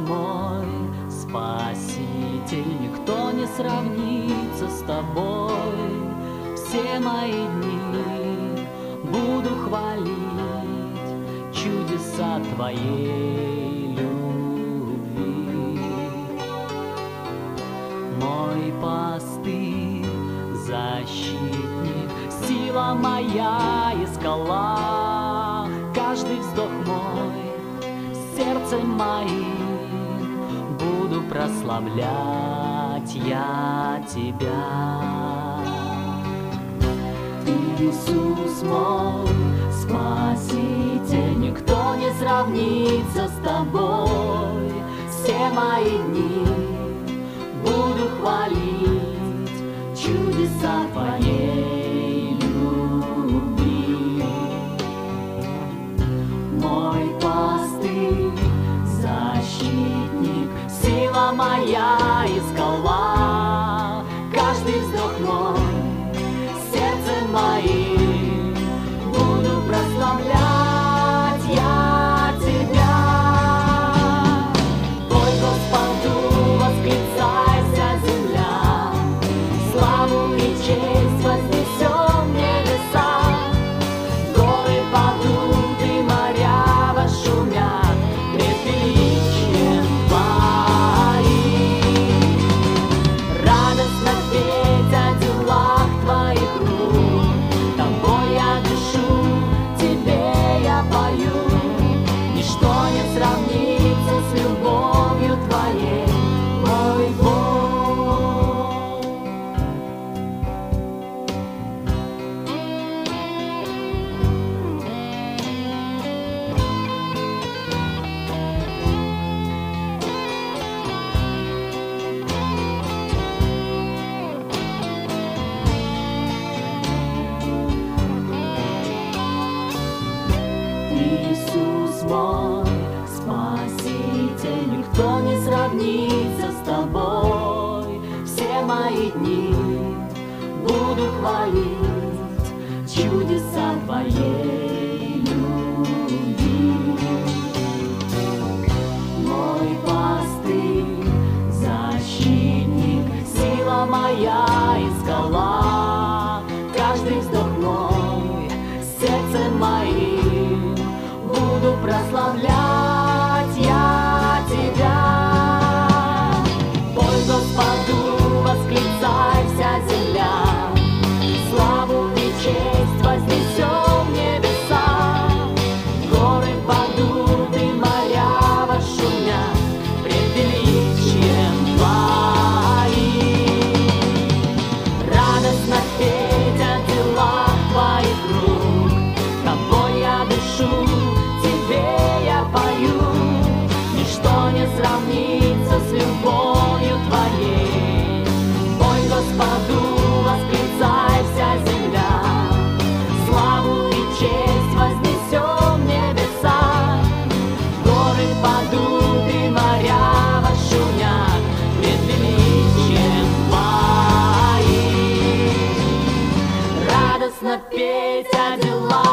мой Спаситель, никто не сравнится с тобой. Все мои дни буду хвалить чудеса твоей любви. Мой пастырь, защитник, сила моя и скала. Каждый вздох мой сердцем моим буду прославлять я тебя. Иисус мой Спаситель, никто не сравнится с тобой. Все мои дни буду хвалить чудеса твоей любви. Мой пастырь, защитник, сила моя и скала. Каждый вздох мой сердцем моим буду прославлять я тебя. Пой Господу, восклицайся, земля, славу и честь вознесем небеса. Горы падут и моря вошумят пред величием твоим. Радостно петь о делах твоих рук, тобой я дышу, тебе я пою. Ничто не сравнится с любовью твоей, мой Бог. Иисус мой Спаситель, никто не сравнится с тобой. Все мои дни буду хвалить чудеса твоей любви. Мой пастырь, защитник, сила моя и скала. Каждый вздох мой сердцем моим буду прославлять я тебя. Пой Господу, восклицайся, земля, славу и честь вознесем небеса. Горы падут и моря вошумят пред величием твоим. Радостно петь о делах твоих рук, тобой я дышу, тебе я пою. Ничто не сравнится с любовью твоей. Пой Господу, восклицайся, земля, славу и честь вознесем небеса. Горы падут и моря вошумят пред величием твоим. Радостно петь о делах